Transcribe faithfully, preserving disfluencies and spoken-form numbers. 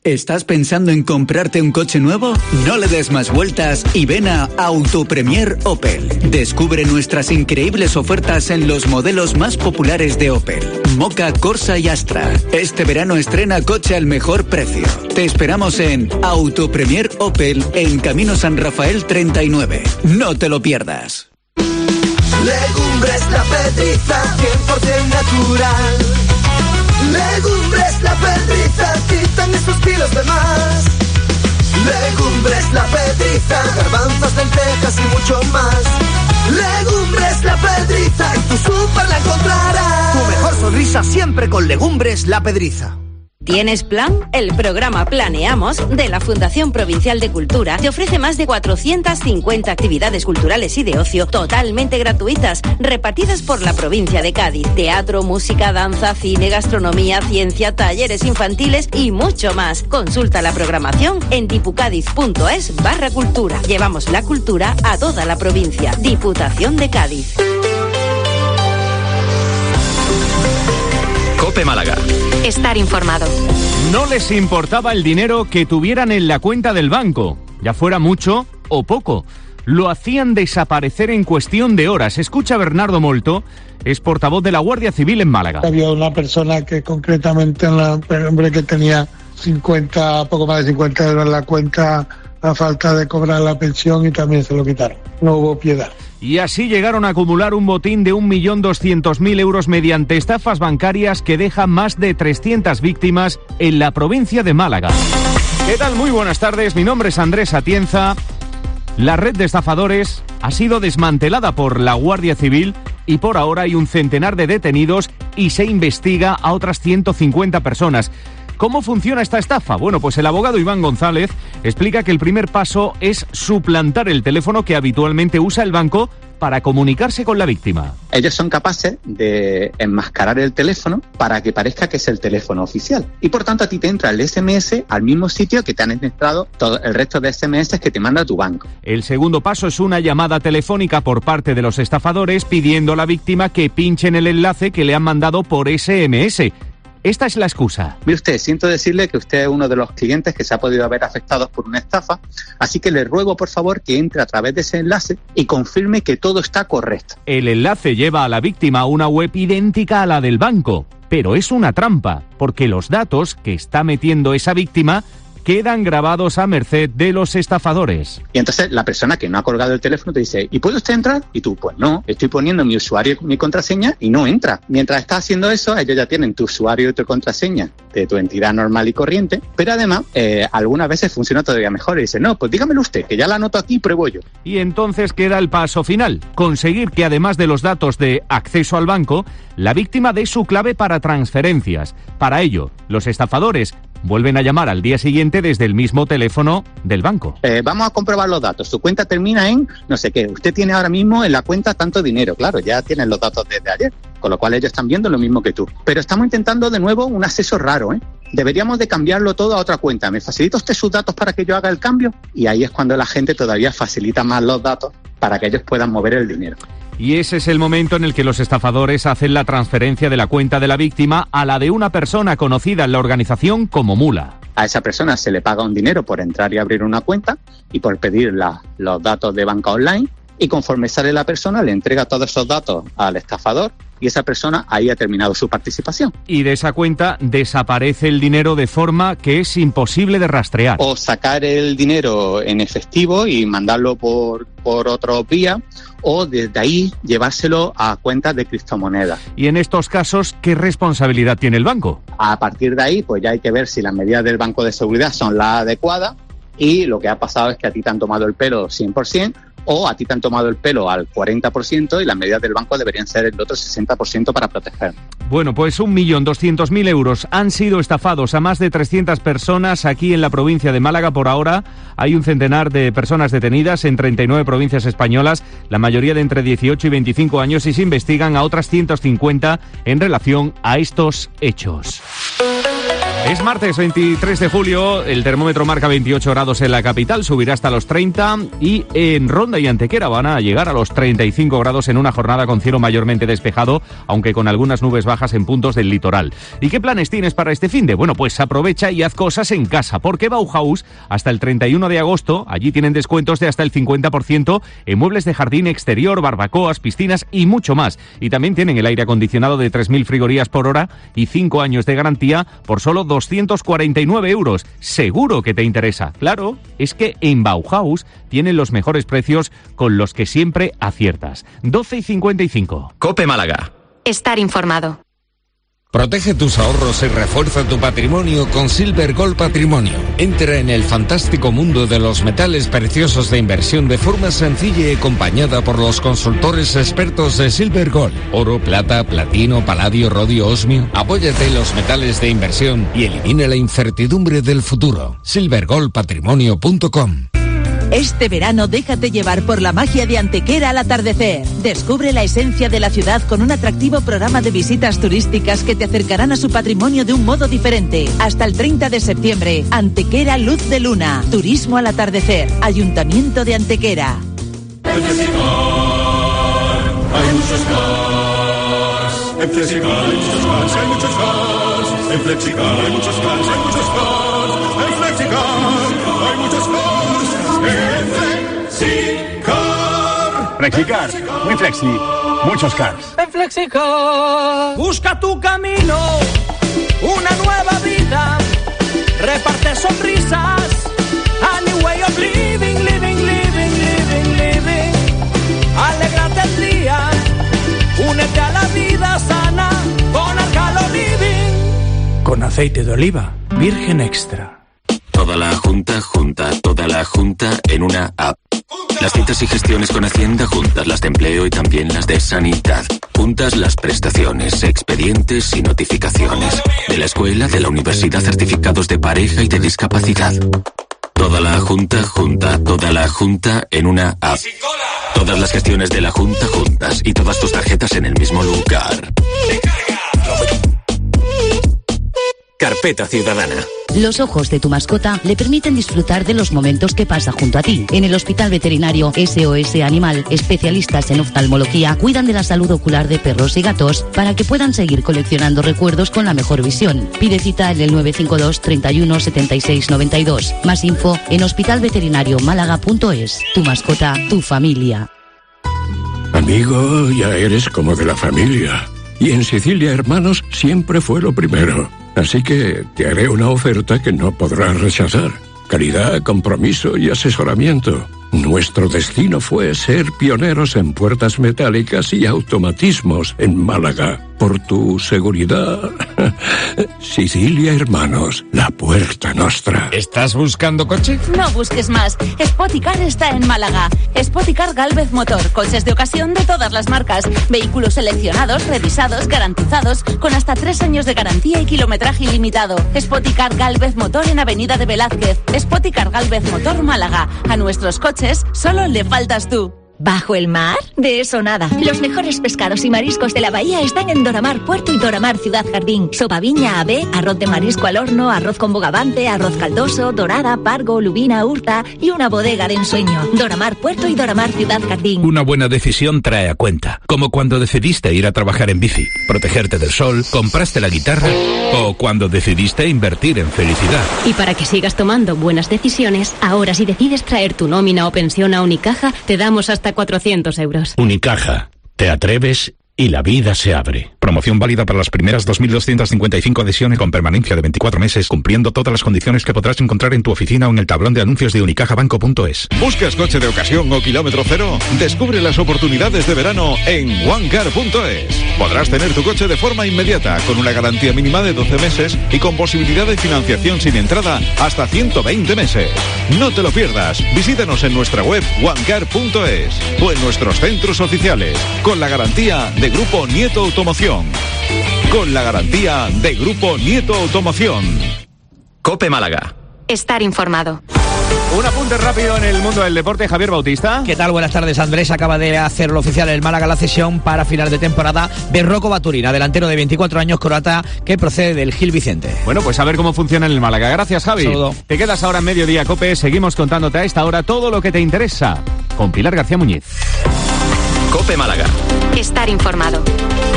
¿Estás pensando en comprarte un coche nuevo? No le des más vueltas y ven a Autopremier Opel. Descubre nuestras increíbles ofertas en los modelos más populares de Opel. Moka, Corsa y Astra. Este verano estrena coche al mejor precio. Te esperamos en Autopremier Opel en Camino San Rafael treinta y nueve. No te lo pierdas. Legumbres La Pedriza, cien por ciento natural. Legumbres La Pedriza, quitan esos kilos de más. Legumbres La Pedriza, garbanzos, lentejas y mucho más. Legumbres La Pedriza, en tu súper la encontrarás. Tu mejor sonrisa siempre con Legumbres La Pedriza. ¿Tienes plan? El programa Planeamos de la Fundación Provincial de Cultura te ofrece más de cuatrocientas cincuenta actividades culturales y de ocio totalmente gratuitas, repartidas por la provincia de Cádiz. Teatro, música, danza, cine, gastronomía, ciencia, talleres infantiles y mucho más. Consulta la programación en dipucadiz.es barra cultura. Llevamos la cultura a toda la provincia. Diputación de Cádiz. COPE Málaga. Estar informado. No les importaba el dinero que tuvieran en la cuenta del banco, ya fuera mucho o poco. Lo hacían desaparecer en cuestión de horas. Escucha a Bernardo Molto, es portavoz de la Guardia Civil en Málaga. Había una persona que concretamente, en la, un hombre que tenía cincuenta, poco más de cincuenta euros en la cuenta, a falta de cobrar la pensión, y también se lo quitaron. No hubo piedad. Y así llegaron a acumular un botín de un millón doscientos mil euros mediante estafas bancarias que dejan más de trescientas víctimas en la provincia de Málaga. ¿Qué tal? Muy buenas tardes, mi nombre es Andrés Atienza. La red de estafadores ha sido desmantelada por la Guardia Civil y por ahora hay un centenar de detenidos y se investiga a otras ciento cincuenta personas. ¿Cómo funciona esta estafa? Bueno, pues el abogado Iván González explica que el primer paso es suplantar el teléfono que habitualmente usa el banco para comunicarse con la víctima. Ellos son capaces de enmascarar el teléfono para que parezca que es el teléfono oficial. Y por tanto a ti te entra el ese eme ese al mismo sitio que te han entrado todo el resto de ese eme ese que te manda tu banco. El segundo paso es una llamada telefónica por parte de los estafadores pidiendo a la víctima que pinche en el enlace que le han mandado por ese eme ese. Esta es la excusa. Mire usted, siento decirle que usted es uno de los clientes que se ha podido haber afectado por una estafa, así que le ruego por favor que entre a través de ese enlace y confirme que todo está correcto. El enlace lleva a la víctima a una web idéntica a la del banco, pero es una trampa, porque los datos que está metiendo esa víctima quedan grabados a merced de los estafadores. Y entonces la persona que no ha colgado el teléfono te dice, ¿y puede usted entrar? Y tú, pues no, estoy poniendo mi usuario y mi contraseña y no entra. Mientras estás haciendo eso, ellos ya tienen tu usuario y tu contraseña de tu entidad normal y corriente, pero además, eh, algunas veces funciona todavía mejor y dice, no, pues dígamelo usted, que ya la anoto aquí y pruebo yo. Y entonces queda el paso final, conseguir que además de los datos de acceso al banco, la víctima dé su clave para transferencias. Para ello, los estafadores vuelven a llamar al día siguiente desde el mismo teléfono del banco. Eh, vamos a comprobar los datos. Su cuenta termina en no sé qué. Usted tiene ahora mismo en la cuenta tanto dinero. Claro, ya tienen los datos desde ayer, con lo cual ellos están viendo lo mismo que tú. Pero estamos intentando de nuevo un acceso raro, ¿eh? Deberíamos de cambiarlo todo a otra cuenta. ¿Me facilita usted sus datos para que yo haga el cambio? Y ahí es cuando la gente todavía facilita más los datos para que ellos puedan mover el dinero. Y ese es el momento en el que los estafadores hacen la transferencia de la cuenta de la víctima a la de una persona conocida en la organización como Mula. A esa persona se le paga un dinero por entrar y abrir una cuenta y por pedir la, los datos de banca online, y conforme sale la persona le entrega todos esos datos al estafador y esa persona ahí ha terminado su participación. Y de esa cuenta desaparece el dinero de forma que es imposible de rastrear. O sacar el dinero en efectivo y mandarlo por, por otra vía, o desde ahí llevárselo a cuentas de criptomonedas. Y en estos casos, ¿qué responsabilidad tiene el banco? A partir de ahí, pues ya hay que ver si las medidas del banco de seguridad son las adecuadas, y lo que ha pasado es que a ti te han tomado el pelo cien por ciento, o a ti te han tomado el pelo al cuarenta por ciento y las medidas del banco deberían ser el otro sesenta por ciento para proteger. Bueno, pues un millón doscientos mil euros han sido estafados a más de trescientas personas aquí en la provincia de Málaga. Por ahora hay un centenar de personas detenidas en treinta y nueve provincias españolas, la mayoría de entre dieciocho y veinticinco años, y se investigan a otras ciento cincuenta en relación a estos hechos. Es martes veintitrés de julio, el termómetro marca veintiocho grados en la capital, subirá hasta los treinta y en Ronda y Antequera van a llegar a los treinta y cinco grados en una jornada con cielo mayormente despejado, aunque con algunas nubes bajas en puntos del litoral. ¿Y qué planes tienes para este finde? Bueno, pues aprovecha y haz cosas en casa, porque Bauhaus hasta el treinta y uno de agosto, allí tienen descuentos de hasta el cincuenta por ciento en muebles de jardín exterior, barbacoas, piscinas y mucho más. Y también tienen el aire acondicionado de tres mil frigorías por hora y cinco años de garantía por solo doscientos cuarenta y nueve euros. Seguro que te interesa. Claro, es que en Bauhaus tienen los mejores precios con los que siempre aciertas. doce y cincuenta y cinco. COPE Málaga. Estar informado. Protege tus ahorros y refuerza tu patrimonio con Silver Gold Patrimonio. Entra en el fantástico mundo de los metales preciosos de inversión de forma sencilla y acompañada por los consultores expertos de Silver Gold. Oro, plata, platino, paladio, rodio, osmio. Apóyate en los metales de inversión y elimina la incertidumbre del futuro. silver gold patrimonio punto com. Este verano déjate llevar por la magia de Antequera al atardecer. Descubre la esencia de la ciudad con un atractivo programa de visitas turísticas que te acercarán a su patrimonio de un modo diferente. Hasta el treinta de septiembre, Antequera Luz de Luna. Turismo al atardecer. Ayuntamiento de Antequera. En Flexicar hay muchos cars. En Flexicar hay muchos cars, hay muchos cars. En Flexicar hay muchos cars, hay muchos cars. En Flexicar hay muchos cars. Flexicar. Flexicar, muy flexi, muchos cars. En Flexicar busca tu camino, una nueva vida, reparte sonrisas, a new way of living, living, living, living, living. Alégrate el día, únete a la vida sana con Arcalo Living. Con aceite de oliva, virgen extra. Toda la junta, junta, toda la junta en una app. Las citas y gestiones con Hacienda juntas, las de empleo y también las de sanidad. Juntas las prestaciones, expedientes y notificaciones. De la escuela, de la universidad, certificados de pareja y de discapacidad. Toda la junta, junta, toda la junta en una app. Todas las gestiones de la junta juntas y todas tus tarjetas en el mismo lugar. Carpeta Ciudadana. Los ojos de tu mascota le permiten disfrutar de los momentos que pasa junto a ti. En el Hospital Veterinario S O S Animal, especialistas en oftalmología, cuidan de la salud ocular de perros y gatos para que puedan seguir coleccionando recuerdos con la mejor visión. Pide cita en el nueve cinco dos, treinta y uno, setenta y seis, noventa y dos. Más info en hospital veterinario málaga punto es. Tu mascota, tu familia. Amigo, ya eres como de la familia. Y en Sicilia Hermanos siempre fue lo primero. Así que te haré una oferta que no podrás rechazar. Calidad, compromiso y asesoramiento. Nuestro destino fue ser pioneros en puertas metálicas y automatismos en Málaga. Por tu seguridad. Sicilia Hermanos, la puerta nostra. ¿Estás buscando coche? No busques más. Spoticar está en Málaga. Spoticar Gálvez Motor. Coches de ocasión de todas las marcas. Vehículos seleccionados, revisados, garantizados, con hasta tres años de garantía y kilometraje ilimitado. Spoticar Gálvez Motor en Avenida de Velázquez. Spoticar Gálvez Motor Málaga. A nuestros coches solo le faltas tú. ¿Bajo el mar? De eso nada. Los mejores pescados y mariscos de la bahía están en Doramar Puerto y Doramar Ciudad Jardín. Sopa viña, ave, arroz de marisco al horno, arroz con bogavante, arroz caldoso, dorada, pargo, lubina, hurta y una bodega de ensueño. Doramar Puerto y Doramar Ciudad Jardín. Una buena decisión trae a cuenta. Como cuando decidiste ir a trabajar en bici, protegerte del sol, compraste la guitarra o cuando decidiste invertir en felicidad. Y para que sigas tomando buenas decisiones, ahora si decides traer tu nómina o pensión a Unicaja, te damos hasta cuatrocientos euros. Unicaja. Te atreves y la vida se abre. Promoción válida para las primeras dos mil doscientas cincuenta y cinco adhesiones con permanencia de veinticuatro meses, cumpliendo todas las condiciones que podrás encontrar en tu oficina o en el tablón de anuncios de unicajabanco punto es. ¿Buscas coche de ocasión o kilómetro cero? Descubre las oportunidades de verano en onecar punto es. Podrás tener tu coche de forma inmediata, con una garantía mínima de doce meses y con posibilidad de financiación sin entrada hasta ciento veinte meses. No te lo pierdas. Visítanos en nuestra web onecar punto es o en nuestros centros oficiales, con la garantía de Grupo Nieto Automoción. Con la garantía de Grupo Nieto Automoción. COPE Málaga. Estar informado. Un apunte rápido en el mundo del deporte, Javier Bautista. ¿Qué tal? Buenas tardes, Andrés. Acaba de hacerlo oficial el Málaga la cesión para final de temporada de Rocco Baturina, delantero de veinticuatro años, croata, que procede del Gil Vicente. Bueno, pues a ver cómo funciona en el Málaga. Gracias, Javi. Saludo. Te quedas ahora en Mediodía Cope. Seguimos contándote a esta hora todo lo que te interesa. Con Pilar García Muñiz. Cope Málaga. Estar informado.